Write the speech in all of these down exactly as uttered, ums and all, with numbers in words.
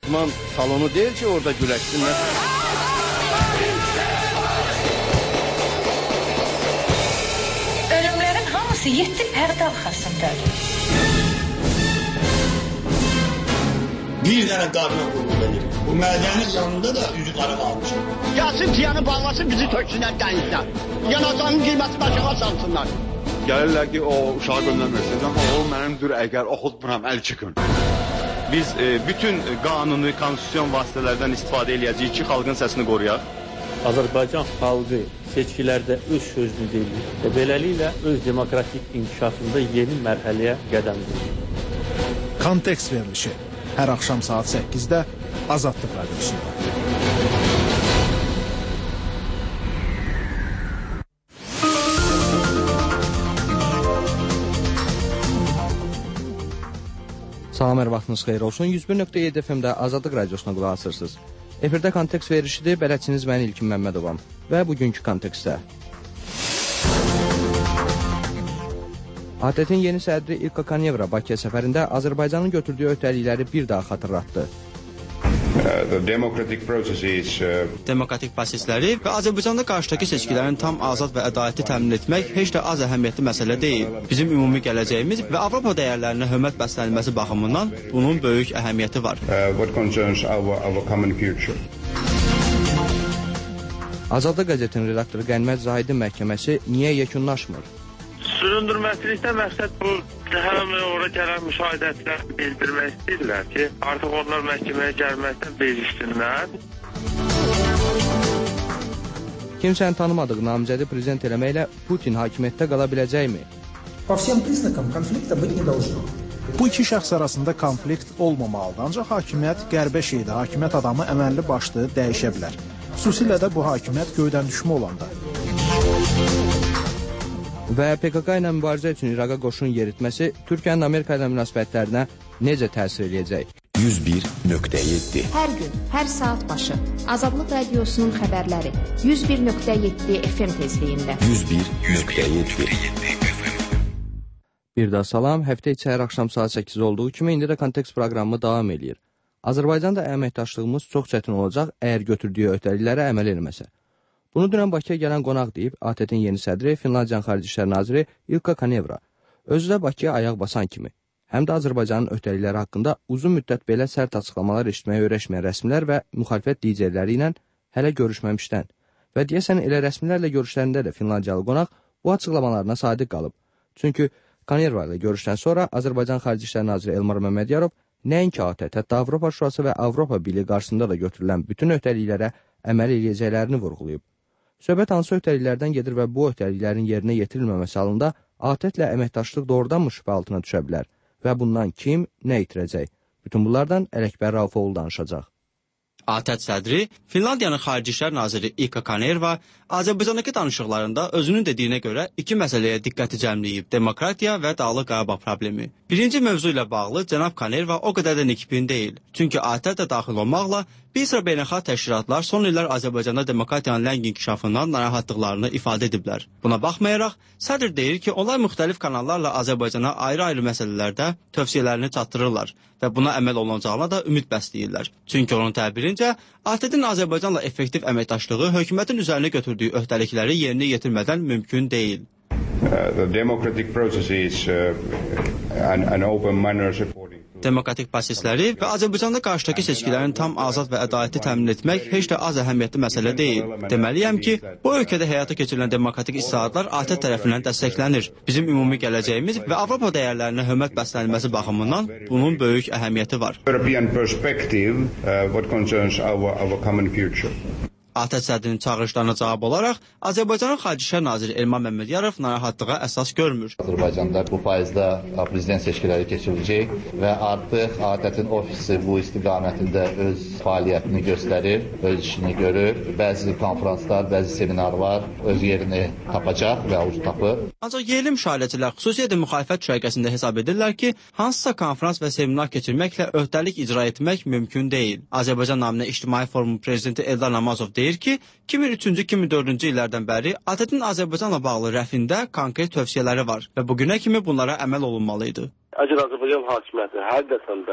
İdman salonu değil ki orada güləşsinlər. Ölümlərin hamısı yeddi pərdə arxasındadır. Bir dənə qadına qulluq edir. Bu mədənin yanında da üzü qara qalmışım. Gəlsin tiyanı bağlasın, bizi töksünlər dənizdən. Yanacağının qiyməti başına salsınlar. Gəlirlər ki, o uşağı göndərməsin, amma o mənimdir, əgər oxutmuram, əl çıxın. Biz e, bütün qanuni, konstitusyon vasitələrdən istifadə edəcəyik ki, xalqın səsini qoruyaq. Azərbaycan xalqı seçkilərdə öz sözünü deyir və beləliklə öz demokratik inkişafında yeni mərhələyə qədəm qoyur. Kontekst verilişi hər axşam saat səkkizdə Azadlıq Radiosunda. Salam, hər vaxtınız xeyir olsun. yüz bir nöqtə yeddi F M-də Azadlıq Radiosuna qulaq asırsınız. Efirdə kontekst verişidir, bələdçiniz mən İlkin Məmmədovam və bugünkü kontekstdə. A T T-in yeni sədri İlka Kanevra Bakıya səfərində Azərbaycanın götürdüyü öhdəlikləri bir daha xatırlatdı. Demokratik prosesləri və Azərbaycanda qarşıdakı seçkilərin tam azad və ədalətli təmin etmək heç də az əhəmiyyətli məsələ deyil. Bizim ümumi gələcəyimiz və Avropa dəyərlərinə hörmət bəslənilməsi baxımından bunun böyük əhəmiyyəti var. Azadlıq qəzetinin redaktoru Qənimət Zahidin məhkəməsi niyə yekunlaşmır? Süründürməsilikdə məqsəd bu, həm oraya gələn müşahidətlər bildirmək istəyirlər ki, artıq onlar məhkəməyə gəlməkdən bezişsinlər. Kimsəni tanımadığı namizədi prezident eləməklə Putin hakimiyyətdə qala biləcəkmi? Bu iki şəxs arasında konflikt olmamalıdır, ancaq hakimiyyət qəribə şeydir, hakimiyyət adamı əməlli başlı dəyişə bilər. Xüsusilə də bu hakimiyyət göydən düşmə olanda. Və P K K ilə mübarizə üçün İraqa qoşun yeritməsi Türkiyənin Amerika ilə münasibətlərinə necə təsir eləyəcək? yüz bir nöqtə yeddi Hər gün, hər saat başı Azadlıq Radiosunun xəbərləri yüz bir nöqtə yeddi F M tezliyində. yüz bir nöqtə yeddi Bir daha salam, həftə içi hər axşam saat səkkiz olduğu kimi indi də kontekst proqramı davam edir. Azərbaycanda əməkdaşlığımız çox çətin olacaq əgər götürdüyü öhdəliklərə əməl eləməsə. Bunu dünən Bakıya gələn qonaq deyib A T T-in yeni sədri Finlandiyanın Xarici İşlər Naziri İlka Kanevra. Özü də Bakıya ayaq basan kimi. Həm də Azərbaycanın öhdəlikləri haqqında uzun müddət belə sərt açıqlamalar eşitməyə öyrəşməyən rəsmilər və müxalifət liderləri ilə hələ görüşməmişdən. Və deyəsən elə rəsmilərlə görüşlərində də Finlandiyalı qonaq bu açıqlamalarına sadiq qalıb. Çünki Kanevra ilə görüşdən sonra Azərbaycan Xarici İşlər Naziri Elmar Məmmədiyarov nəinki A T T, hətta Avropa Şurası və Avropa Birliyi qarşısında da götürülən bütün öhdəliklərə əməl edəcəklərini vurğulayıb. Söhbət hansı öhdəliklərdən gedir və bu öhdəliklərin yerinə yetirilməməsi halında A T T-lə əməkdaşlıq doğrudanmı şübhə altına düşə bilər və bundan kim nə itirəcək? Bütün bunlardan Ələkbər Raufoğlu danışacaq. A T T sədri Finlandiyanın Xarici İşlər Naziri İlka Kanevra Azərbaycandakı danışıqlarında özünün dediyinə görə iki məsələyə diqqəti cəmləyib: demokratiya və Dağlıq Qarabağ problemi. Birinci mövzu ilə bağlı cənab Kanevra o qədər də nikbin deyil. Çünki A T T daxil olmaqla bir sıra beynəlxalq təşkilatlar son illər Azərbaycanda demokratiyanın ləng inkişafından narahatlıqlarını ifadə ediblər. Buna baxmayaraq, sədr deyir ki, onlar müxtəlif kanallarla Azərbaycana ayrı-ayrı məsələlərdə tövsiyələrini çatdırırlar və buna əməl olunacağına da ümid bəsləyirlər. Çünki onun təbirincə, A T T-in Azərbaycanla effektiv əməkdaşlığı hökumətin üzərinə götürdüyü öhdəlikləri yerinə yetirmədən mümkün deyil. Demokratik prosesləri və Azərbaycanda qarşıdakı seçkilərin tam azad və ədalətli təmin etmək heç də az əhəmiyyətli məsələ deyil. Deməliyəm ki, bu ölkədə həyata keçirilən demokratik islahatlar A T T tərəfindən dəstəklənir. Bizim ümumi gələcəyimiz və Avropa dəyərlərinə hörmət bəslənilməsi baxımından bunun böyük əhəmiyyəti var. A T T sədrinin çağırışlarına cavab olaraq Azərbaycanın Xarici İşlər Naziri Elmar Məmmədiyarov narahatlığa əsas görmür. Azərbaycanda bu faizdə prezident seçkiləri keçiriləcək və artıq A T T-in ofisi bu istiqamətində öz fəaliyyətini göstərir, öz işini görür. Bəzi konferanslar, bəzi seminarlar öz yerini tapacaq və uç tapır. Ancaq yerli müşahidəçilər, xüsusilə də müxalifət düşərgəsində hesab edirlər ki, hansısa konferans və seminar keçirməklə öhdəlik icra etmək mümkün deyil. Azərbaycan naminə İctimai Forumun prezidenti Eldar Namazov deyir ki, iki min üçüncü iki min dördüncü illərdən bəri A T T-in Azərbaycanla bağlı rəfində konkret tövsiyələri var və bugünə kimi bunlara əməl olunmalı idi. Əgər Azərbaycan hakimiyyəti həqiqətən də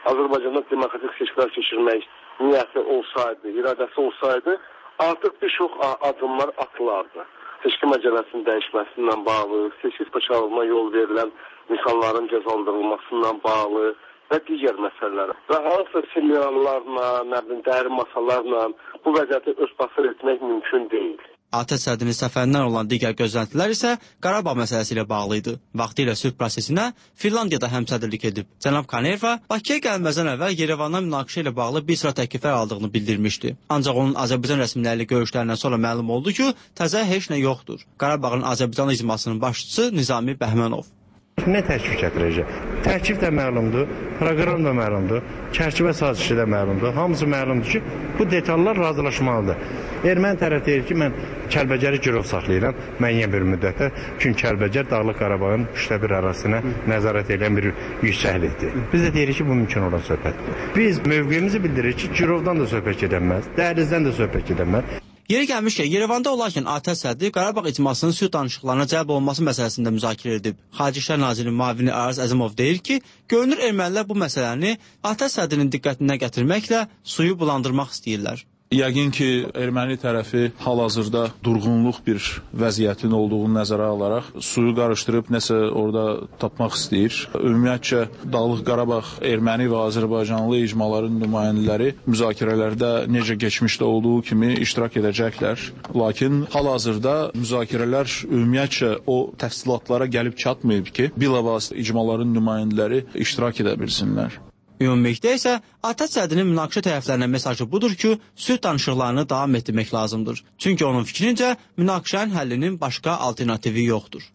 Azərbaycanda demokratik seçkiler keçirmək niyyəti olsaydı, iradəsi olsaydı, artıq bir çox adımlar atılardı. Seçki məcəlləsinin dəyişməsindən bağlı, seçki paçalığına yol verilən insanların cəzalandırılmasından bağlı və digər məsələlər. Və hansısa seminarlarla, nə bilim, dərin masalarla bu vəziyyəti özbaşır etmək mümkün deyil. ATƏT sədrinin səfərindən olan digər gözləntilər isə Qarabağ məsələsi ilə bağlı idi. Vaxtilə sülh prosesinə Finlandiyada həmsədrlik edib. Cənab Kanerva Bakıya gəlməzdən əvvəl Yerevandan münaqişə ilə bağlı bir sıra təkliflər aldığını bildirmişdi. Ancaq onun Azərbaycan rəsmiləri ilə görüşlərindən sonra məlum oldu ki, təzə heç nə yoxdur. Qarabağın Azərbaycan icmasının başçısı Nizami Bəhmənov. Nə təklif gətirəcək? Təklif də məlumdur, proqram da məlumdur, çərçivə sazişi də məlumdur. Hamısı məlumdur ki, bu detallar razılaşmalıdır. Erməni tərəf deyir ki, mən Kəlbəcəri girov saxlayıram müəyyən bir müddətə. Çünki Kəlbəcər Dağlıq Qarabağın üçdə bir ərazisinə nəzarət edən bir yüksəklikdir. Biz də deyirik ki, bu mümkün olan söhbətdir. Biz mövqeyimizi bildiririk ki, girovdan da söhbət gedəməz, dəhlizdən də söhbət gedəməz. Yeri gəlmişkən, Yerevanda olarkən ATƏT sədri Qarabağ icmasının sülh danışıqlarına cəlb olunması məsələsində müzakirə edib. Xarici İşlər Nazirinin müavini Araz Əzimov deyir ki, görünür ermənilər bu məsələni ATƏT sədrinin diqqətinə gətirməklə suyu bulandırmaq istəyirlər. Yəqin ki, erməni tərəfi hal-hazırda durğunluq bir vəziyyətin olduğunu nəzərə alaraq suyu qarışdırıb nəsə orada tapmaq istəyir. Ümumiyyətcə, Dağlıq Qarabağ erməni və Azərbaycanlı icmaların nümayəndələri müzakirələrdə necə keçmişdə olduğu kimi iştirak edəcəklər. Lakin hal-hazırda müzakirələr ümumiyyətcə o təfsilatlara gəlib çatmayıb ki, bilavasitə icmaların nümayəndələri iştirak edə bilsinlər. Ümumilikdə isə ATƏT sədrinin münaqişə tərəflərinə mesajı budur ki, sülh danışıqlarını davam etdirmək lazımdır. Çünki onun fikrincə münaqişənin həllinin başqa alternativi yoxdur.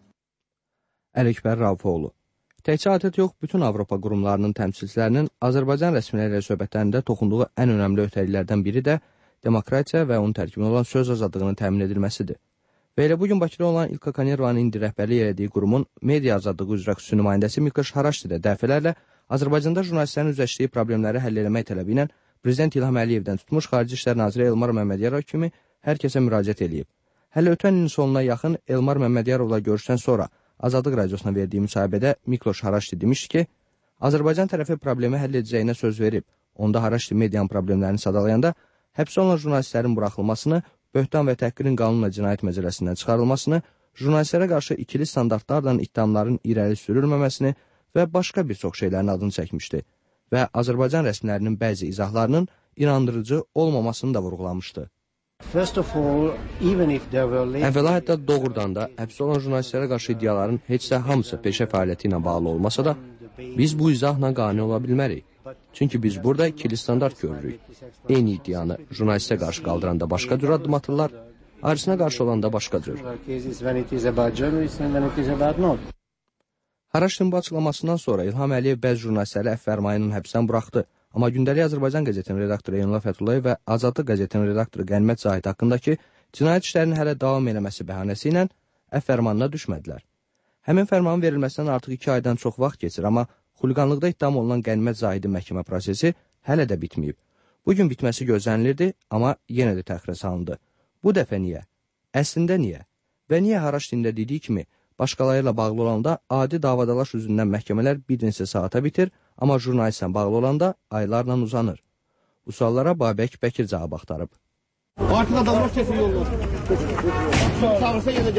Ələkbər Rafoğlu. Təkcə ATƏT yox, bütün Avropa qurumlarının təmsilçilərinin Azərbaycan rəsmiləri ilə söhbətlərində toxunduğu ən önəmli öhdəliklərdən biri də demokratiya və onun tərkibində olan söz azadlığının təmin edilməsidir. Və elə bugün Bakıda olan İlka Kanervanın indi rəhbərlik elədiyi qurumun media azadlığı üzrə xüsusi nümayəndəsi Mikloş Haraşdi də dəfələrlə Azərbaycanda jurnalistlərin üzləşdiyi problemləri həll eləmək tələbi ilə Prezident İlham Əliyevdən tutmuş Xarici İşlər Naziri Elmar Məmmədiyarov kimi hər kəsə müraciət edib. Hələ ötən ilin sonuna yaxın Elmar Məmmədiyarovla görüşdən sonra Azadlıq Radiosuna verdiyi müsahibədə Mikloş Haraşdi demişdi ki, Azərbaycan tərəfi problemi həll edəcəyinə söz verib. Onda Haraşdi medianın problemlərini sadalayanda həbs olunan jurnalistlərin buraxılmasını, böhtan və təhqirin qanunla cinayət məcəlləsindən çıxarılmasını, jurnalistlərə qarşı ikili standartlarla ittihamların irəli sürülməməsini və başqa bir çox şeylərin adını çəkmişdi və Azərbaycan rəsmilərinin bəzi izahlarının inandırıcı olmamasını da vurğulamışdı. Əvvəla hətta doğrudan da həbs olan jurnalistlərə qarşı iddiaların heç də hamısı peşə fəaliyyəti ilə bağlı olmasa da, biz bu izahla qane ola bilmərik. Çünki biz burada ikili standart görürük. Eyni iddianı jurnalistə qarşı qaldıranda başqa cür addım atırlar, ayrısına qarşı olanda başqa cür. Haraşdin bu açıqlamasından sonra İlham Əliyev bəzi jurnalistləri əfv fərmayının həbsdən buraxdı. Amma Gündəlik Azərbaycan qəzetinin redaktoru Eynullah Fəthullayev və Azadlıq qəzetinin redaktoru Qənimət Zahid haqqındakı cinayət işlərinin hələ davam eləməsi bəhanəsi ilə əfv fərmanına düşmədilər. Həmin fərmanın verilməsindən artıq iki aydan çox vaxt keçir, amma xuliqanlıqda ittiham olunan Qənimət Zahidin məhkəmə prosesi hələ də bitməyib. Bugün bitməsi gözlənilirdi, amma yenə də təxirə salındı. Bu dəfə niyə? Əslində niyə? Və niyə Haraşdində dediyi kimi, başqaları ilə bağlı olanda adi davadalaş üzündən məhkəmələr bir neçə saata bitir, amma jurnalistlə bağlı olanda aylarla uzanır. Bu suallara Babək Bəkir cavab axtarıb. Artıq adamlar keçir yollar. Çağırsa yenə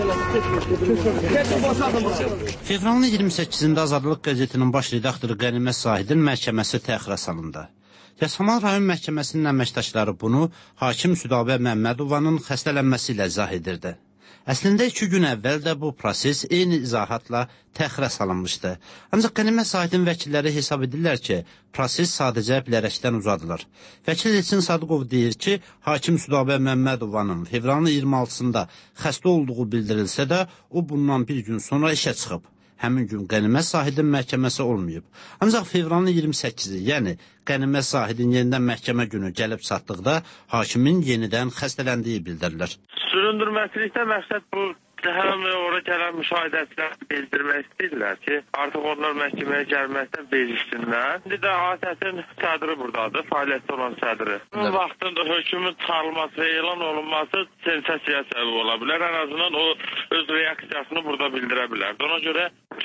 gələr. Fevralın iyirmi səkkizində Azadlıq qəzetinin baş redaktoru Qənimət Zahidin məhkəməsi təxirə salındı. Yasamal rayon məhkəməsinin əməkdaşları bunu hakim Südabə Məmmədovanın xəstələnməsi ilə izah edirdi. Əslində iki gün əvvəl də bu proses eyni izahatla təxirə salınmışdı. Ancaq Qənimət Zahidin vəkilləri hesab edirlər ki, proses sadəcə bilərəkdən uzadılır. Vəkil Elçin Sadıqov deyir ki, hakim Südabə Məmmədovanın fevralın iyirmi altısında xəstə olduğu bildirilsə də, o bundan bir gün sonra işə çıxıb. Həmin gün Qənimət Zahidin məhkəməsi olmayıb. Ancaq fevralın iyirmi səkkizi, yəni Qənimət Zahidin yenidən məhkəmə günü gəlib çatdıqda hakimin yenidən xəstələndiyi bildirilir. Süründürməsilikdə məqsəd bu, həm ora gələn müşahidəçilər bildirmək istəyirlər ki, artıq onlar məhkəməyə gəlməkdən bezişsinlər. İndi də ATƏT-in sədri buradadır, fəaliyyətdə olan sədri. Bu vaxtında hökümün çıxarılması və elan olunması sensasiyaya səbəb ola bilər. Ən azından o öz reaksiyasını burada bildirə bilər. Ona görə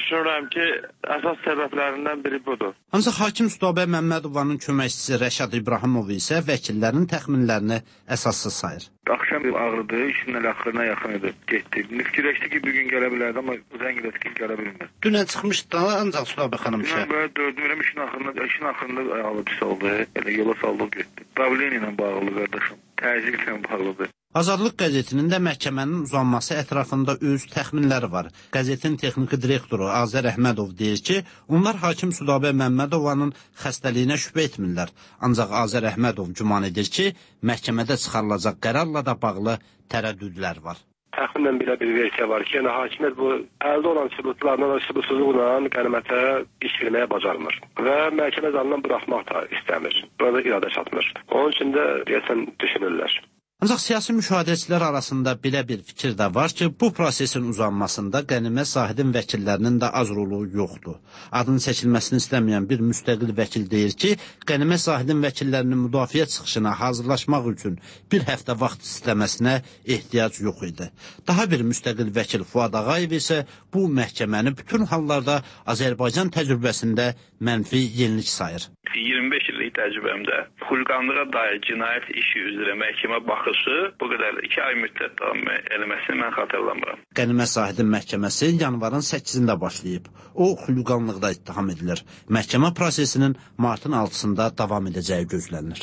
düşünürəm ki, əsas səbəblərindən biri budur. Ancaq hakim Südabə Məmmədovanın köməkçisi Rəşad İbrahimov isə vəkillərin təxminlərini əsassız sayır. Axşam ağrıdı, işin axırına yaxın idi, getdi. Fikirləşdi ki, bugün gələ bilərdi, amma zəng elədi ki, gələ bilmədi. Dünən çıxmışdı ancaq Südabə xanım işə. Dünən böyle dördüm işin axırında, işin axırında ayağı pis oldu. Elə yola saldı getdi. Davleniya ilə bağlı qardaşım, təzyiqlə bağlıdır. Azadlıq qəzetinin də məhkəmənin uzanması ətrafında öz təxminləri var. Qəzetin texniki direktoru Azər Əhmədov deyir ki, onlar hakim Südabə Məmmədovanın xəstəliyinə şübhə etmirlər. Ancaq Azər Əhmədov güman edir ki, məhkəmədə çıxarılacaq qərarla da bağlı tərəddüdlər var. Təxminən belə bir versiya var ki, yəni hakimiyyət bu əldə olan sübutlarla və sübutsuzluqla qənimətə iş verməyə bacarmır və məhkəmə zalından buraxmaq da istəmir. Burada iradə çatmır. Onun üçün də deyəsən düşünürlər. Ancaq siyasi müşahidəçilər arasında belə bir fikir də var ki, bu prosesin uzanmasında qənimət Zahidin vəkillərinin də az rolu yoxdur. Adının çəkilməsini istəməyən bir müstəqil vəkil deyir ki, qənimət Zahidin vəkillərinin müdafiə çıxışına hazırlaşmaq üçün bir həftə vaxt istəməsinə ehtiyac yox idi. Daha bir müstəqil vəkil Fuad Ağayev isə bu məhkəməni bütün hallarda Azərbaycan təcrübəsində mənfi yenilik sayır. iyirmi beş illik təcrübəmdə xulqanlığa dair cinayət işi üzrə məhkəmə baxışı bu qədər iki ay müddət davam eləməsini mən xatırlamıram. Qənimət Zahidin məhkəməsi yanvarın səkkizində başlayıb. O, xulqanlıqda ittiham edilir. Məhkəmə prosesinin martın altısında davam edəcəyi gözlənilir.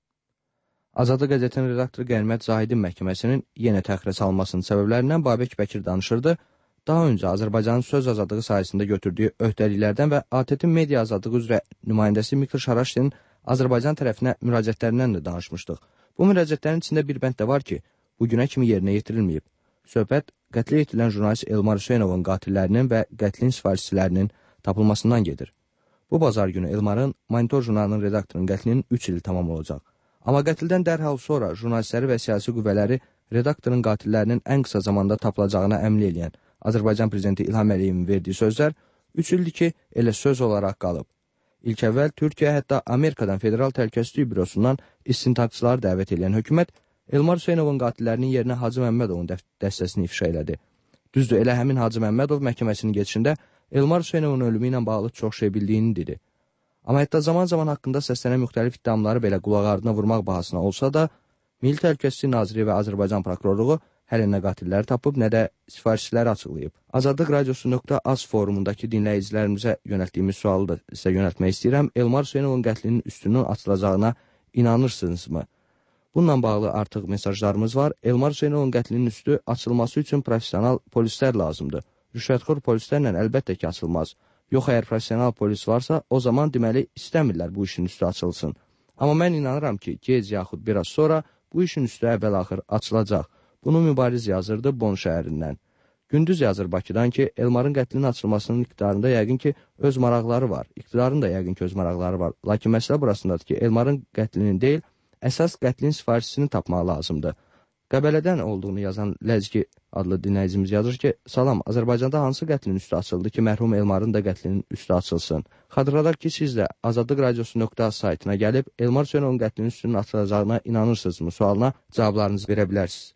Azadlıq qəzetinin redaktoru Qənimət Zahidin məhkəməsinin yenə təxirə salınmasının səbəblərindən Babək Bəkir danışırdı. Daha öncə Azərbaycanın söz azadlığı sayəsində götürdüyü öhdəliklərdən və A T T media azadlığı üzrə nümayəndəsi Mikl Şaraşdinin Azərbaycan tərəfinə müraciətlərindən də danışmışdıq. Bu müraciətlərin içində bir bənd də var ki, bugünə kimi yerinə yetirilməyib. Söhbət qətlə yetirilən jurnalist Elmar Hüseynovun qatillərinin və qətlin sifarişçilərinin tapılmasından gedir. Bu bazar günü Elmarın Monitor jurnalının redaktorunun qətlinin üç ili tamam olacaq. Amma qətldən dərhal sonra jurnalistləri və siyasi qüvvələri redaktorun qatillərinin ən qısa zamanda tapılacağına əmin eləyən Azərbaycan prezidenti İlham Əliyevin verdiyi sözlər üç ildir ki, elə söz olaraq qalıb. İlk əvvəl Türkiyə, hətta Amerikadan Federal Təhlükəsizlik Bürosundan istintaqçıları dəvət edən hökumət Elmar Hüseynovun qatillərinin yerinə Hacı Məmmədovun dəstəsini ifşa elədi. Düzdür, elə həmin Hacı Məmmədov məhkəməsinin geçişində Elmar Hüseynovun ölümü ilə bağlı çox şey bildiyini dedi. Amma hətta zaman-zaman haqqında səslənən müxtəlif iddiamları belə qulaq ardına vurmaq bahasına olsa da, Milli Təhlükəsizlik Naziri və Azərbaycan prokurorluğu hələ nə qatilləri tapıb, nə də sifarişçiləri açıqlayıb. Azadlıq radiosu nöqtə az forumundakı dinləyicilərimizə yönəltdiyimiz sualı da sizə yönəltmək istəyirəm. Elmar Hüseynovun qətlinin üstünün açılacağına inanırsınızmı? Bununla bağlı artıq mesajlarımız var. Elmar Hüseynovun qətlinin üstü açılması üçün profesional polislər lazımdır. Rüşvətxor polislərlə əlbəttə ki, açılmaz. Yox, əgər profesional polis varsa, o zaman deməli istəmirlər bu işin üstü açılsın. Amma mən inanıram ki, gec yaxud biraz sonra bu işin üstü əvvəl-axır açılacaq. Bunu Mübariz yazırdı Bon şəhərindən. Gündüz yazır Bakıdan ki, Elmarın qətlinin açılmasının iqtidarında yəqin ki, öz maraqları var. İqtidarın da yəqin ki, öz maraqları var. Lakin məsələ burasındadır ki, Elmarın qətlinin deyil, əsas qətlin sifarişçisini tapmaq lazımdır. Qəbələdən olduğunu yazan Ləzgi adlı dinləyicimiz yazır ki, salam, Azərbaycanda hansı qətlin üstü açıldı ki, mərhum Elmarın da qətlinin üstü açılsın? Xatırladaq ki, siz də Azadlıq radiosu nöqtə az saytına gəlib, Elmar Hüseynovun qətlinin üstünün açılacağına inanırsınızmı sualına cavablarınızı verə bilərsiniz.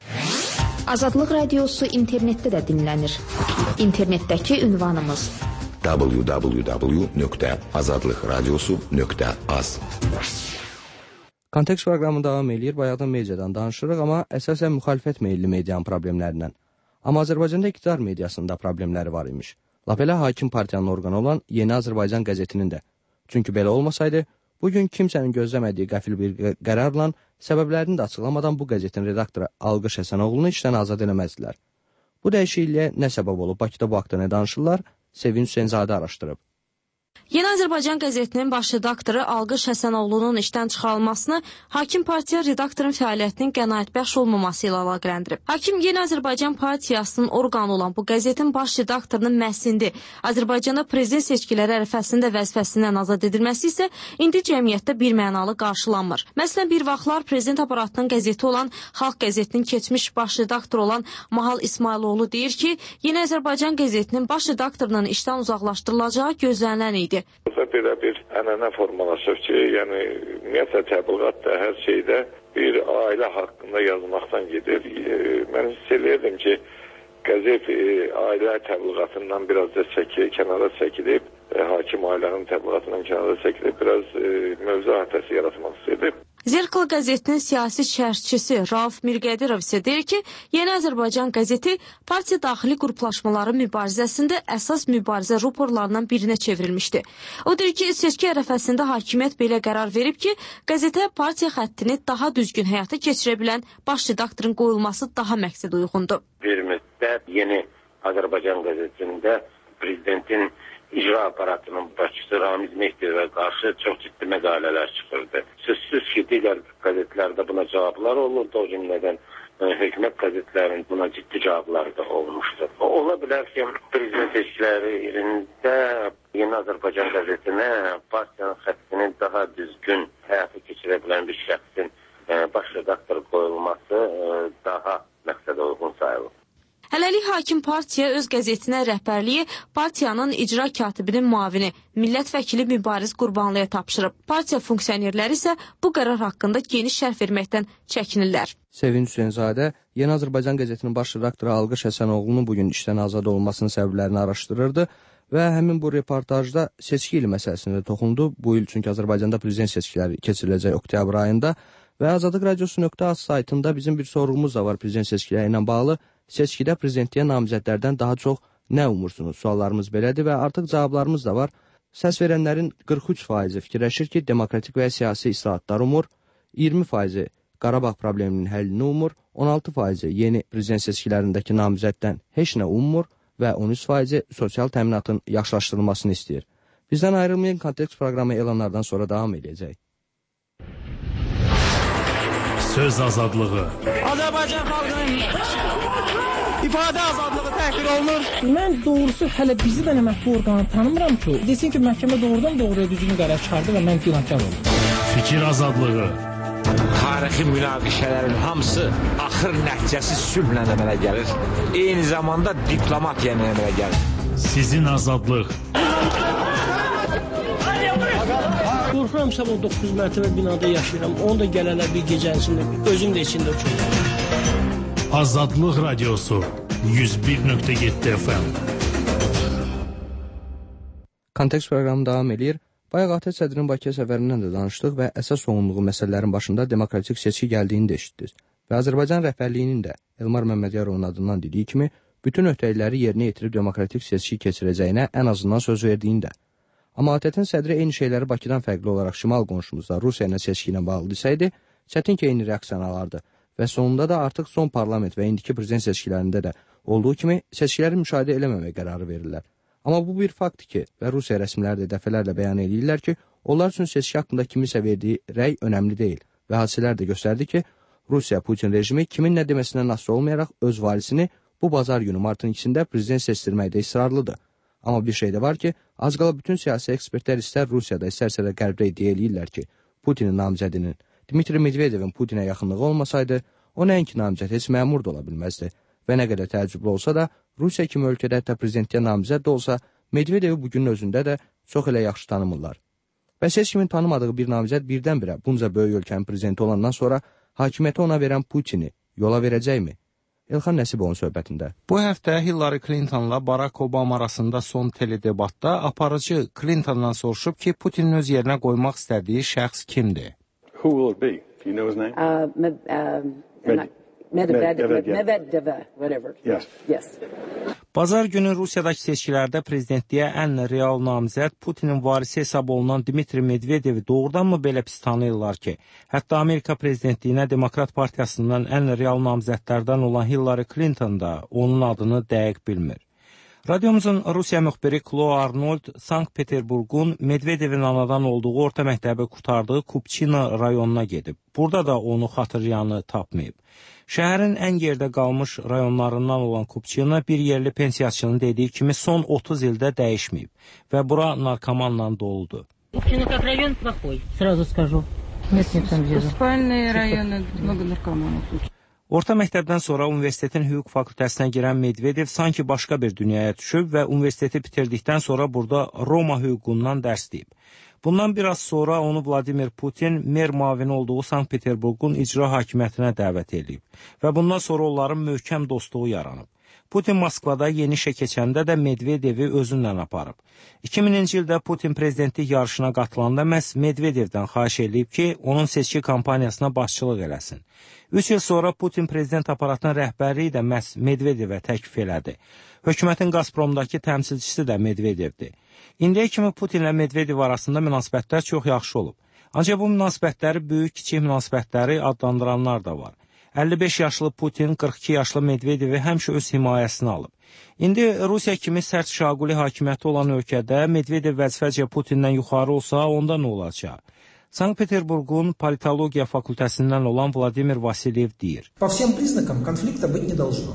Azadlıq radiosu internetdə də dinlənir. İnternetdəki ünvanımız w w w nöqtə azadlıq radiosu nöqtə az. Kontekst proqramı davam edir, bayaqdan mediadan danışırıq, amma əsasən müxalifət meyilli medianın problemlərindən. Amma Azərbaycanda iqtidar mediasında problemləri var imiş. Lap elə hakim partiyanın orqanı olan Yeni Azərbaycan qəzetinin də. Çünki belə olmasaydı, bugün kimsənin gözləmədiyi qəfil bir qərarla səbəblərini də açıqlamadan bu qəzetin redaktoru Alqış Həsənoğlunu işdən azad eləməzdilər. Bu dəyişikliyə nə səbəb olub? Bakıda bu haqda nə danışırlar? Sevinç Hüseynzadə araşdırıb. Yeni Azərbaycan qəzetinin baş redaktoru Alqış Həsənoğlunun işdən çıxarılmasını Hakim Partiya redaktorun fəaliyyətinin qənaətbəxş olmaması ilə əlaqələndirib. Hakim Yeni Azərbaycan Partiyasının orqanı olan bu qəzetin baş redaktorunun məhsindi Azərbaycanda prezident seçkiləri ərəfəsində vəzifəsindən azad edilməsi isə indi cəmiyyətdə bir mənalı qarşılanmır. Məsələn, bir vaxtlar prezident aparatının qəzeti olan Xalq qəzetinin keçmiş baş redaktoru olan Mahal İsmailoğlu deyir ki, Yeni Azərbaycan qəzetinin baş redaktorunun işdən uzaqlaşdırılacağı gözlənilən idi. Belə bir ənənə formalaşıb ki, yəni ümumiyyətlə təbliğat da hər şeydə bir ailə haqqında yazmaqdan gedir. Mən hiss edirdim ki, Qəzet e, ailə təbliğatından biraz da çəki, kənara çəkilib, e, hakim ailənin təbliğatından kənara çəkilib, biraz e, mövzu hatası yaratmaq istəyib. Zirkal qəzetinin siyasi şərhçisi Rauf Mirqədirov isə deyir ki, Yeni Azərbaycan qəzeti partiya daxili qruplaşmaları mübarizəsində əsas mübarizə ruporlarından birinə çevrilmişdi. O deyir ki, seçki ərəfəsində hakimiyyət belə qərar verib ki, qəzetə partiya xəttini daha düzgün həyata keçirə bilən baş redaktorun qoyulması daha məqsəd uyğundur. Bir müddət Yeni Azərbaycan qəzetində prezidentin icra aparatının başçısı Ramiz Mehdiyevə qarşı çox ciddi məqalələr çıxırdı. Sözsüz ki, digər qəzetlərdə buna cavablar olurdu, o cümlədən e, hökumət qəzetlərinin buna ciddi cavabları da olmuşdu. Ola bilər ki, prezident seçkilərində Yeni Azərbaycan qəzetinə partiyanın xəttini daha düzgün həyata keçirə bilən bir şəxsin e, baş redaktor qoyulması e, daha məqsədə uyğun sayılır. Hələlik hakim partiya öz qəzetinə rəhbərliyi partiyanın icra katibinin müavini, millət vəkili Mübariz Qurbanlıya tapşırıb. Partiya funksionerləri isə bu qərar haqqında geniş şərh verməkdən çəkinirlər. Sevinç Hüseynzadə Yeni Azərbaycan qəzetinin baş redaktoru Alqış Həsənoğlunun bugün işdən azad olmasının səbəblərini araşdırırdı və həmin bu reportajda seçki ili məsələsində toxundu. Bu il çünki Azərbaycanda prezident seçkiləri keçiriləcək oktyabr ayında və Azadlıq Radiosu nöqtə az saytında bizim bir sorğumuz da var prezident seçkiləri ilə bağlı. Seçkidə prezidentliyə namizədlərdən daha çox nə umursunuz? Suallarımız belədir və artıq cavablarımız da var. Səs verənlərin qırx üç faizi fikirləşir ki, demokratik və siyasi islahatlar umur, iyirmi faizi Qarabağ probleminin həllini umur, on altı faizi yeni prezident seçkilərindəki namizəddən heç nə ummur və on üç faizi sosial təminatın yaxşılaşdırılmasını istəyir. Bizdən ayrılmayın, kontekst proqramı elanlardan sonra davam edəcək. Söz azadlığı. Azərbaycan xalqının ifadə azadlığı təhqir olunur. Mən doğrusu hələ bizi də nə məhkəmə orqanı tanımıram ki, desin ki, məhkəmə doğrudan doğruya düzgün qərar çıxardı və mən günahkar oldum. Fikir azadlığı. Tarixi münaqişələrin hamısı axır nəticəsi sülhlə əmələ gəlir. Eyni zamanda diplomatiya ilə əmələ gəlir. Sizin azadlıq. Qorxuram sabah doqquz mərtəbə binada yaşayıram. Onu da gələlər bir gecənisində, özüm də içində uçurum. Azadlıq Radiosu yüz bir nöqtə yeddi F M. Kontekst proqramı davam edir. Bayaq A T sədrinin Bakıya səfərindən də danışdıq və əsas sonunluğu məsələlərin başında demokratik seçki gəldiyini də eşitdik. Və Azərbaycan rəhbərliyinin də Elmar Məmmədyarovun adından dediyi kimi bütün öhdəlikləri yerinə yetirib demokratik seçki keçirəcəyinə ən azından söz verdiyini də. Amma A T T-in sədri eyni şeyləri Bakıdan fərqli olaraq şimal qonşumuzda Rusiya ilə seçki ilə bağlı desəydi, çətin ki eyni reaksiya alardı. Və sonunda da artıq son parlament və indiki prezident seçkilərində də olduğu kimi seçkiləri müşahidə eləməmək qərarı verirlər. Amma bu bir faktdır ki, və Rusiya rəsmiləri də dəfələrlə bəyan edirlər ki, onlar üçün seçki haqqında kimisə verdiyi rəy önəmli deyil və hadisələr də göstərdi ki, Rusiya Putin rejimi kimin nə deməsindən asılı olmayaraq öz varisini bu bazar günü martın ikisində prezident seçdirməkdə israrlıdır. Amma bir şey də var ki, az qala bütün siyasi ekspertlər istər Rusiyada, istərsə də qərbdə iddia eləyirlər ki, Putinin namizədinin Dmitri Medvedevin Putinə yaxınlığı olmasaydı, o nəinki namizəd heç məmur da ola bilməzdi. Və nə qədər təəccüblü olsa da, Rusiya kimi ölkədə hətta prezidentliyə namizəd də olsa, Medvedevi bugünün özündə də çox elə yaxşı tanımırlar. Və heç kimin tanımadığı bir namizəd birdən-birə bunca böyük ölkənin prezidenti olandan sonra hakimiyyəti ona verən Putini yola verəcəkmi? Elxan Nəsibovun söhbətində. Bu həftə Hillary Clintonla Barack Obama arasında son teledebatda aparıcı Clintondan soruşub ki, Putinin öz yerinə qoymaq istədiyi şəxs kimdir? Who will it be? Do you know his name? Uh, med, uh, Med Medvedev, Medvedev, whatever. Yes. Yes. Bazar günü Rusiyadakı seçkilərdə prezidentliyə ən real namizəd Putinin varisi hesab olunan Dmitri Medvedevi doğrudanmı belə pis tanıyırlar ki, hətta Amerika prezidentliyinə Demokrat Partiyasından ən real namizədlərdən olan Hillary Clinton da onun adını dəqiq bilmir. Radyomuzun Rusiya müxbiri Klo Arnold Sankt-Peterburqun Medvedevin anadan olduğu orta məktəbi qurtardığı Kupçina rayonuna gedib. Burada da onu xatırlayanı tapmayıb. Şəhərin ən yerdə qalmış rayonlarından olan Kupçina bir yerli pensiyaçının dediyi kimi son otuz ildə dəyişməyib və bura narkomanla doludur. Kupçina как район плохой, сразу скажу. Нет, нет, там где-то. Спальные районы, много наркоманов. Orta məktəbdən sonra universitetin hüquq fakültəsinə girən Medvedev sanki başqa bir dünyaya düşüb və universiteti bitirdikdən sonra burada Roma hüququndan dərs deyib. Bundan biraz sonra onu Vladimir Putin mer mavini olduğu Sankt-Peterburqun icra hakimiyyətinə dəvət edib və bundan sonra onların möhkəm dostluğu yaranıb. Putin Moskvada yeni işə keçəndə də Medvedevi özünlə aparıb. iki mininci ildə Putin prezidentlik yarışına qatılanda məhz Medvedevdən xahiş edib ki, onun seçki kampaniyasına başçılıq eləsin. Üç il sonra Putin prezident aparatının rəhbərliyi də məhz Medvedevə təklif elədi. Hökumətin Gazpromdakı təmsilçisi də Medvedevdir. İndiyə kimi Putinlə Medvedev arasında münasibətlər çox yaxşı olub. Ancaq bu münasibətləri böyük-kiçik münasibətləri adlandıranlar da var. əlli beş yaşlı Putin qırx iki yaşlı Medvedevi həmişə öz himayəsinə alıb. İndi Rusiya kimi sərt şaquli hakimiyyəti olan ölkədə Medvedev vəzifəcə Putinlə yuxarı olsa, onda nə olacaq? Sankt-Peterburqun politologiya fakültəsindən olan Vladimir Vasilyev deyir. По всем признакам конфликта быть не должно.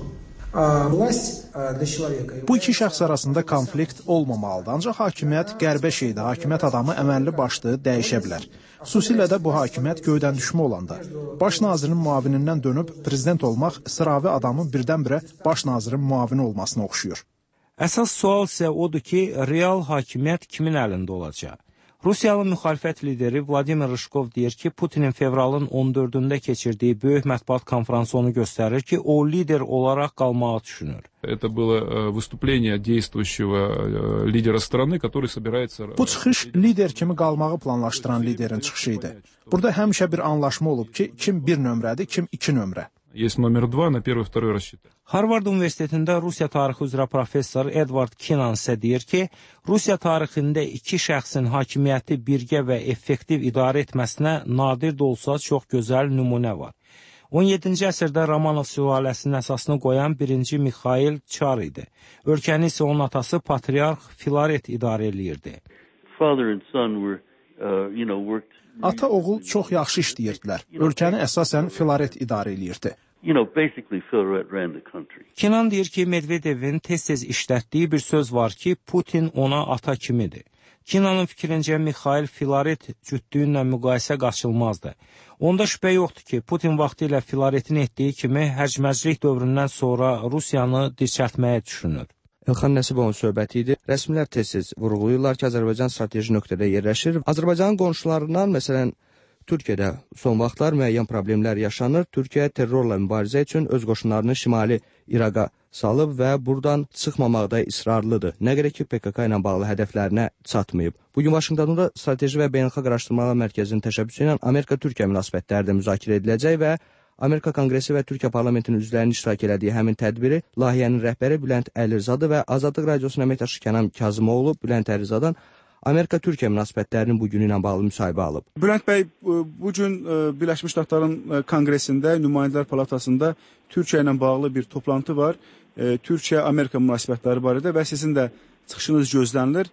Bu iki şəxs arasında konflikt olmamalıdır. Ancaq hakimiyyət qəribə şeydir. Hakimiyyət adamı əməlli başlı dəyişə bilər. Xüsusilə də bu hakimiyyət göydən düşmə olanda. Baş nazirin müavinindən dönüb prezident olmaq sıravi adamın birdən-birə baş nazirin müavini olmasına oxşuyur. Əsas sual isə odur ki, real hakimiyyət kimin əlində olacaq? Rusiyalı müxalifət lideri Vladimir Rışkov deyir ki, Putinin fevralın on dördündə keçirdiyi böyük mətbuat konfransı onu göstərir ki, o lider olaraq qalmağı düşünür. Это было выступление действующего лидера страны, который собирается... Bu çıxış lider kimi qalmağı planlaşdıran liderin çıxışı idi. Burada həmişə bir anlaşma olub ki, kim bir nömrədir, kim iki nömrə. Есть номер два, на первый, второй рассчитать. Harvard Universitetində Rusiya tarixi üzrə professor Edward Kennan isə deyir ki, Rusiya tarixində iki şəxsin hakimiyyəti birgə və effektiv idarə etməsinə nadir də olsa çox gözəl nümunə var. on yeddinci əsrdə Romanov sülaləsinin əsasını qoyan birinci Mixail Çar idi. Ölkəni isə onun atası Patriarx Filaret idarə eləyirdi. Father and son were, uh, you know, worked... Ata oğul çox yaxşı işləyirdilər. Ölkəni əsasən Filaret idarə eləyirdi. You know, basically Filaret ran the country. Kenan deyir ki, Medvedevin tez-tez işlətdiyi bir söz var ki, Putin ona ata kimidir. Kenanın fikrincə Mixail Filaret cütlüyünlə müqayisə qaçılmazdı. Onda şübhə yoxdur ki, Putin vaxtı ilə Filaretin etdiyi kimi hərcməclik dövründən sonra Rusiyanı dirçəltməyə düşünür. Elxan Nəsibovun söhbəti idi. Rəsmilər tez-tez vurğulayırlar ki, Azərbaycan strateji nöqtədə yerləşir. Azərbaycanın qonşularından, məsələn, Türkiyədə son vaxtlar müəyyən problemlər yaşanır. Türkiyə terrorla mübarizə üçün öz qoşunlarını şimali İraqa salıb və buradan çıxmamaqda israrlıdır. Nə qədər ki, P K K ilə bağlı hədəflərinə çatmayıb. Bugün Vaşinqtonda Strateji və Beynəlxalq Araşdırmalar Mərkəzinin təşəbbüsü ilə Amerika-Türkiyə münasibətləri də müzakirə ediləcək və Amerika Konqresi və Türkiyə parlamentinin üzvlərinin iştirak elədiyi həmin tədbiri layihənin rəhbəri Bülent Əlirzadı və Azadlıq Radiosunun əməkdaşı Kənan Kazımoğlu Bülent Əlirzadan Amerika-Türkiyə münasibətlərinin bugünü ilə bağlı müsahibə alıb. Bülent bəy, bugün Birləşmiş Ştatların Konqresində, Nümayəndələr Palatasında Türkiyə ilə bağlı bir toplantı var. Türkiyə-Amerika münasibətləri barədə və sizin də çıxışınız gözlənilir.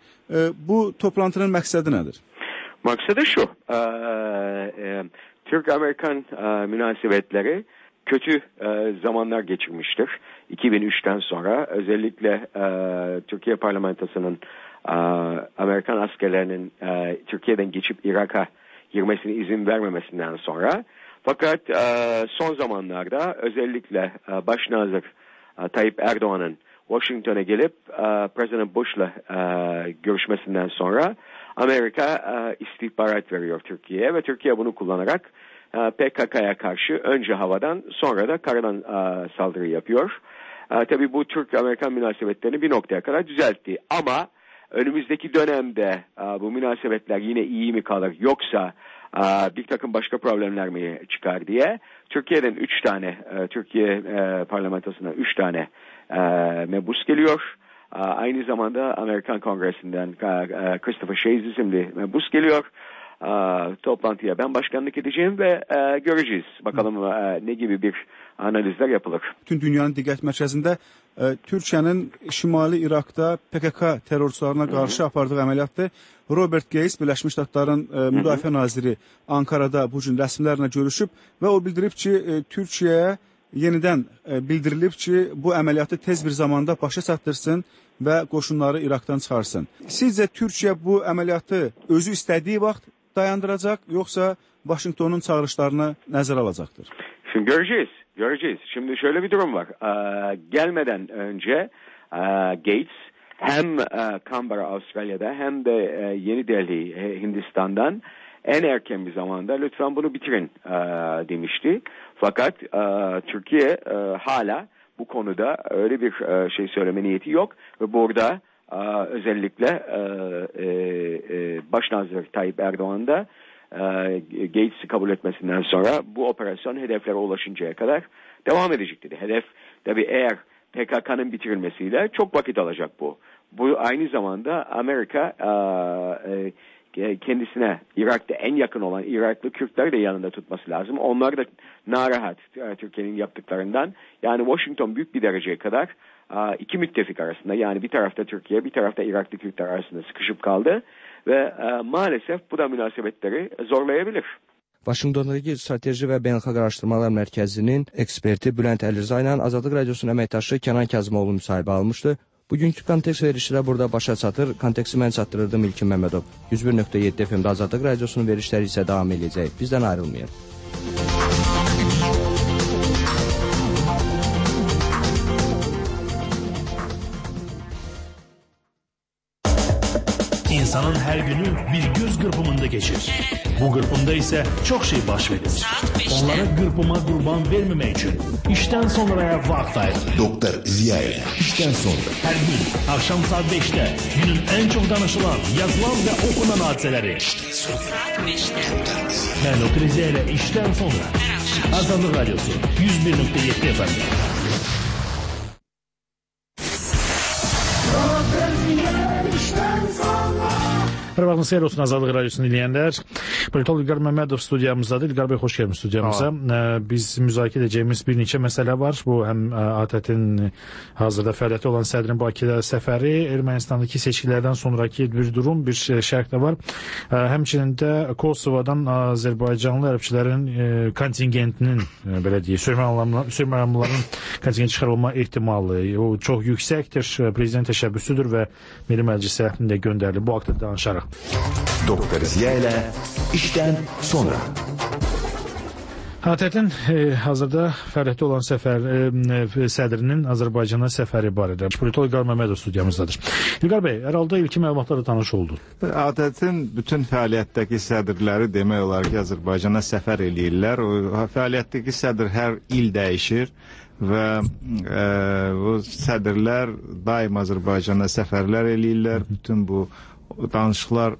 Bu toplantının məqsədi nədir? Məqsədi şu, Türk-Amerikan münasibətləri kötü zamanlar geçirmiştir. iki bin üçten sonra özellikle Türkiye Parlamentosu'nun Amerikan askerlerinin Türkiye'den geçip Irak'a girmesine izin vermemesinden sonra, fakat son zamanlarda özellikle Başnazır Tayyip Erdoğan'ın Washington'a gelip President Bush'la görüşmesinden sonra Amerika istihbarat veriyor Türkiye'ye ve Türkiye bunu kullanarak P K K'ya karşı önce havadan sonra da karadan saldırı yapıyor. Tabii bu Türk-Amerikan münasebetlerini bir noktaya kadar düzeltti ama önümüzdeki dönemde bu münasebetler yine iyi mi kalır yoksa bir takım başka problemler mi çıkar diye Türkiye'den üç tane, Türkiye parlamentosuna üç tane mebus geliyor. Aynı zamanda Amerikan Kongresi'nden Christopher Shays isimli mebus geliyor. Toplantıya ben başkanlık edeceğim ve göreceğiz. Bakalım ne gibi bir analizler yapılır. Bütün dünyanın diqqət mərkəzində Türkiyənin Şimali İraqda P K K terrorçularına qarşı apardığı əməliyyatdır. Robert Gates, Birləşmiş Ştatların Müdafiə Naziri Ankara'da bu gün rəsmilərlə görüşüb və o bildirib ki, Türkiyəyə yenidən bildirilib ki, bu əməliyyatı tez bir zamanda başa çatdırsın və qoşunları İraqdan çıxarsın. Sizcə Türkiyə bu əməliyyatı özü istədiyi vaxt dayandıracaq, yoxsa Washington'un çağrışlarını nəzərə alacaqdır? Şimdi göreceğiz, göreceğiz. Şimdi şöyle bir durum var. Ee, gelmeden önce e, Gates hem e, Canberra Avustralya'da hem de e, Yeni Delhi e, Hindistan'dan en erken bir zamanda lütfen bunu bitirin e, demişti. Fakat e, Türkiye e, hala bu konuda öyle bir e, şey söyleme niyeti yok ve burada e, özellikle e, e, Başnazır Tayyip Erdoğan da e, Gates'i kabul etmesinden sonra bu operasyon hedeflere ulaşıncaya kadar devam edecek dedi. Hedef tabii eğer P K K'nın bitirilmesiyle çok vakit alacak bu. Bu aynı zamanda Amerika e, e, kendisine Irak'ta en yakın olan Iraklı Kürtleri de yanında tutması lazım. Onlar da narahat Türkiye'nin yaptıklarından. Yani Washington büyük bir dereceye kadar iki müttefik arasında, yani bir tarafta Türkiye, bir tarafta Iraklı Kürtler arasında sıkışıp kaldı ve e, maalesef bu da münasebetleri zorlayabilir. Vaşinqtondakı Strateji və Beynəlxalq Araşdırmalar Mərkəzinin eksperti Bülent Əlirza ilə Azadlıq Radiosunun əməkdaşı Kənan Kəzimoğlu müsahibə almışdı. Bugünkü kontekst verişi də burada başa çatır. Konteksti mən çatdırırdım İlkin Məmmədov. yüz bir nöqtə yeddi F M-də Azadlıq Radiosunun verişləri isə davam edəcək. Bizdən ayrılmayın. İnsanın her günü bir göz kırpımında geçir. Bu kırpımda ise çok şey baş verir. Onlara kırpıma kurban vermemek için işten sonraya vakit ayır. Doktor Ziya ile işten sonra. Her gün akşam saat beşte günün en çok danışılan, yazılan ve okunan hadiseleri. Saat beşte. Ben Doktor Ziya ile işten sonra. Azadlıq Radyosu yüz bir nöqtə yeddi F M. Hər vaxtınız xeyir olsun Azadlıq Radiosunu dinləyənlər. Politolog İlqar Məmmədov studiyamızdadır. İlqar bəy, xoş gəlmiş studiyamıza. Biz müzakirə edəcəyimiz bir neçə məsələ var. Bu, həm A T T-in hazırda fəaliyyəti olan sədrin Bakıda səfəri, Ermənistandakı seçkilərdən sonraki bir durum, bir şərh də var. Həmçinin də Kosovadan Azərbaycanlı hərbiçilərin kontingentinin, belə deyək, sürməyanların kontingent çıxarılma ehtimalı o çox yüksəkdir. Prezident təşəbbüsüdür və Milli Məclisə də göndərilir. Bu haqda danışarıq. Doktor Ziya ile işten sonra. A T T-in e, hazırda fəaliyyətdə olan səfər, e, sədrinin Azərbaycana səfəri barədə. Politolog İlqar Məmmədov studiyamızdadır. İlqar bəy, hər halda ilkin məlumatlarla tanış oldu. A T T-in bütün fəaliyyətdəki sədrləri demək olar ki, Azərbaycana səfər eləyirlər. O fəaliyyətdəki sədr hər il dəyişir və e, o sədrlər daim Azərbaycana səfərlər eləyirlər. Bütün bu danışıqlar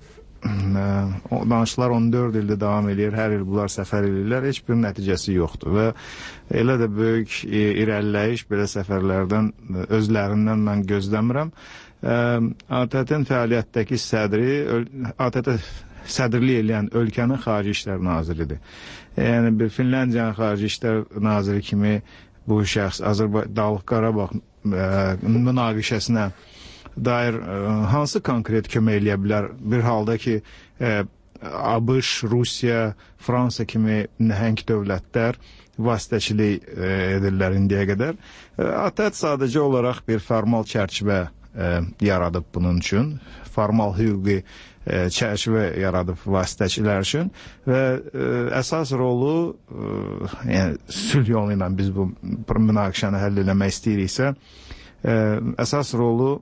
o danışıqlar on dörd ildə davam edir. Hər il bunlar səfər edirlər. Heç bir nəticəsi yoxdur və elə də böyük irəliləyiş belə səfərlərdən özlərindən mən gözləmirəm. A T T-in fəaliyyətdəki sədri, A T T sədrlik eləyən ölkənin Xarici İşlər Naziridir. Yəni bir Finlandiyanın Xarici İşlər Naziri kimi bu şəxs Azərbaycan Dağlıq Qarabağ münaqişəsinə dair e, hansı konkret kömək eləyə bilər? Bir halda ki e, ABŞ, Rusiya, Fransa kimi nəhəng dövlətlər vasitəçilik e, edirlər indiyə qədər. E, A T T sadəcə olaraq bir formal çərçivə e, yaradıb bunun üçün. Formal hüquqi e, çərçivə yaradıb vasitəçilər üçün və e, əsas rolu e, yəni sülh yolu ilə biz bu münaqişəni həll eləmək istəyiriksə, e, əsas rolu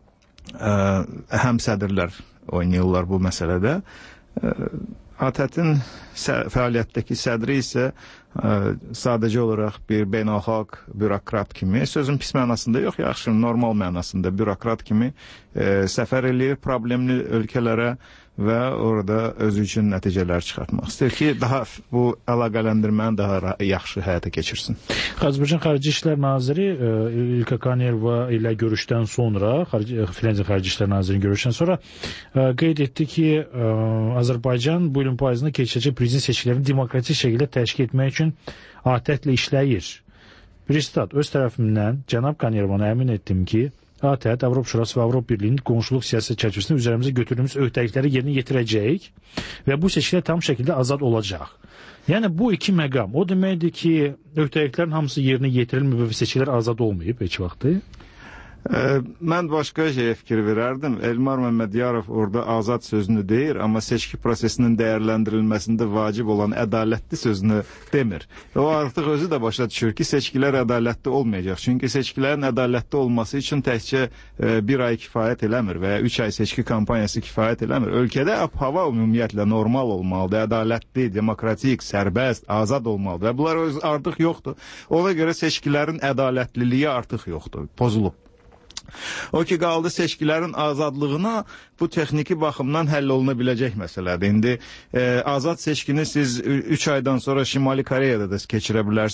əhəm sədrlər oynayırlar bu məsələdə. A T T-in fəaliyyətdəki sədri isə sadəcə olaraq bir beynəlxalq bürokrat kimi, sözün pis mənasında yox, yaxşı, normal mənasında bürokrat kimi e, səfər eləyir problemli ölkələrə və orada özü üçün nəticələr çıxartmaq istəyir ki, daha bu əlaqələndirməni daha yaxşı həyata keçirsin. Azərbaycan Xarici İşlər Naziri İlka Kaniyeva ilə görüşdən sonra, Finlandiya Xarici İşlər Nazirinin görüşdən sonra qeyd etdi ki, Azərbaycan bu ilin payızında keçəcək prezident seçkilərini demokratik şəkildə təşkil etmək üçün A T T ilə işləyir. Bir stat, öz tərəfimdən cənab Kaniyevana əmin etdim ki, A T T, Avropa Şurası və Avropa Birliyinin qonşuluq siyasət çərçivəsində üzərimizə götürdüyümüz öhdəlikləri yerinə yetirəcəyik və bu seçkilər tam şəkildə azad olacaq. Yəni bu iki məqam, o deməkdir ki, öhdəliklərin hamısı yerinə yetirilməyib və seçkilər azad olmayıb heç vaxtı? Mən başqa şeyə fikir verərdim. Elmar Məmmədiyarov orada azad sözünü deyir, amma seçki prosesinin dəyərləndirilməsində vacib olan ədalətli sözünü demir. O artıq özü də başa düşür ki, seçkilər ədalətli olmayacaq. Çünki seçkilərin ədalətli olması üçün təkcə bir ay kifayət eləmir və ya üç ay seçki kampaniyası kifayət eləmir. Ölkədə ab-hava ümumiyyətlə normal olmalıdır, ədalətli, demokratik, sərbəst, azad olmalıdır və bunlar artıq yoxdur. Ona görə seçkilərin ədalətliliyi artıq yoxdur, pozulub. O ki, qaldı seçkilərin azadlığına, bu texniki baxımdan həll oluna biləcək məsələdir. İndi e, azad seçkini siz üç aydan sonra Şimali Koreyada da keçirə bilərsiniz.